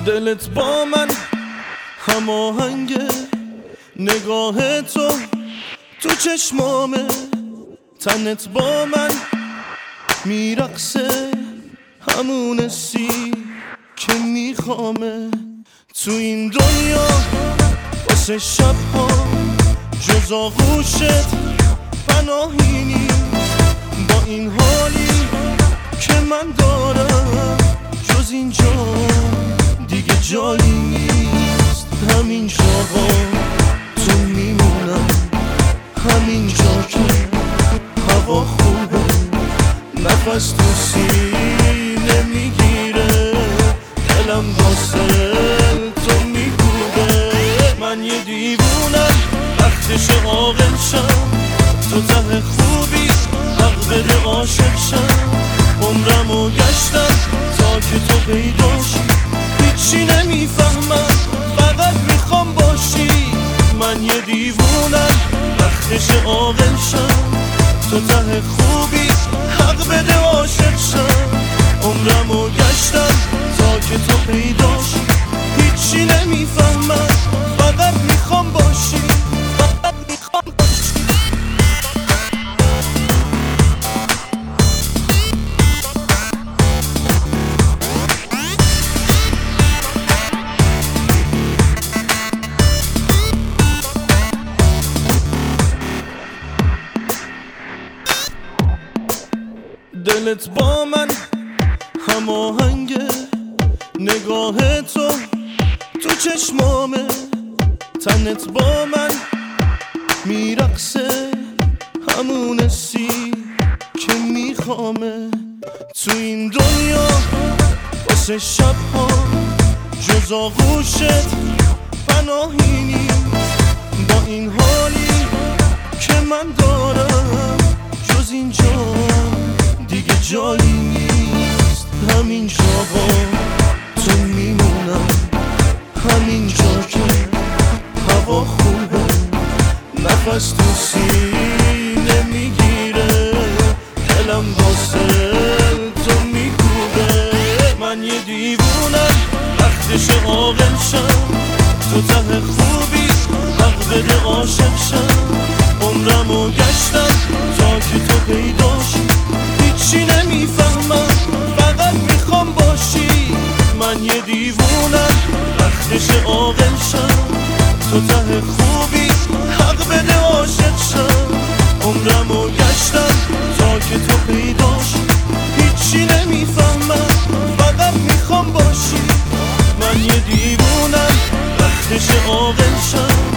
دلت با من هماهنگه، نگاه تو چشمامه، تنت با من میرقصه، همون حسی که میخوامه. تو این دنیا واسه شبها جز آغوشت پناهی نیست، با این حالی که من دارم جز اینجا دیگه جایی نیست. همین جاها تو میمونم، همین جا که هوا خوبه، نفس تو سینه میگیره، دلم واسه تو میگوده. من یه دیوونم وقتش عاقل شم، تو ته خوبی حق بده عاشق شم. عمرمو گشتم تا که تو پیداش، هیچی نمیفهمم فقط میخوام باشی. من یه دیوونم وقتش عاقل شم، تو ته خوبی حق بده عاشق شم. عمرمو گشتم تا که تو پیداش، هیچی نمیفهمم فقط میخوام باشی، فقط میخوام باشی. دلت با من هماهنگه، نگاه تو چشمامه، تنت با من میرقصه، همون حسی که میخوامه. تو این دنیا واسه شبها جز آغوشت پناهی نیست، با این حالی که من دارم جز اینجا دیگه جایی نیست. همین جاها تو میمونم، همین جا که هوا خوبه، نفس تو سینه میگیره، دلم واسه تو میگوده. من یه دیوونم وقتش عاقل شم، تو ته خوبی حق بده عاشق شم. عمرمو گشتم تا که تو پیداش، هیچی نمیفهمم فقط میخوام باشی. من یه دیوونم وقتش عاقل شم، تو ته خوبی حق بده عاشق شم. عمرمو گشتم تا که تو پیداش، هیچی نمیفهمم فقط میخوام باشی. من یه دیوونم وقتش عاقل شم،